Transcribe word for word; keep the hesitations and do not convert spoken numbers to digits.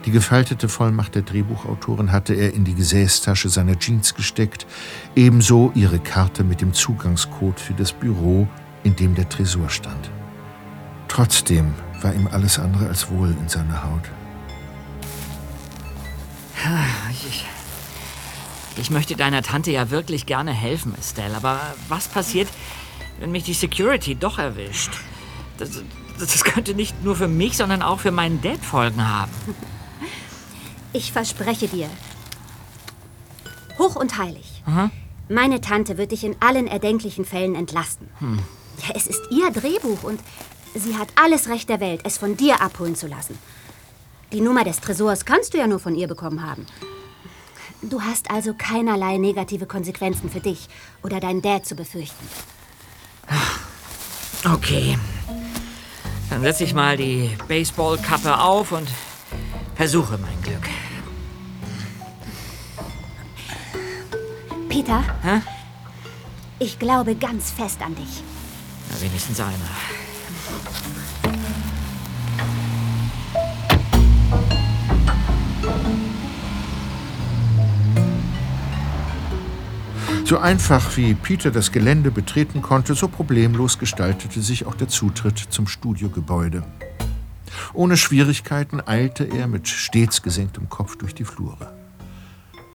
Die gefaltete Vollmacht der Drehbuchautorin hatte er in die Gesäßtasche seiner Jeans gesteckt, ebenso ihre Karte mit dem Zugangscode für das Büro, in dem der Tresor stand. Trotzdem war ihm alles andere als wohl in seiner Haut. Ich, ich möchte deiner Tante ja wirklich gerne helfen, Estelle, aber was passiert, wenn mich die Security doch erwischt? Das, das könnte nicht nur für mich, sondern auch für meinen Dad Folgen haben. Ich verspreche dir, hoch und heilig, Aha. meine Tante wird dich in allen erdenklichen Fällen entlasten. Hm. Ja, es ist ihr Drehbuch und sie hat alles Recht der Welt, es von dir abholen zu lassen. Die Nummer des Tresors kannst du ja nur von ihr bekommen haben. Du hast also keinerlei negative Konsequenzen für dich oder deinen Dad zu befürchten. Okay. Dann setze ich mal die Baseballkappe auf und versuche mein Glück. Peter? Hä? Ich glaube ganz fest an dich. Na, wenigstens einer. So einfach wie Peter das Gelände betreten konnte, so problemlos gestaltete sich auch der Zutritt zum Studiogebäude. Ohne Schwierigkeiten eilte er mit stets gesenktem Kopf durch die Flure.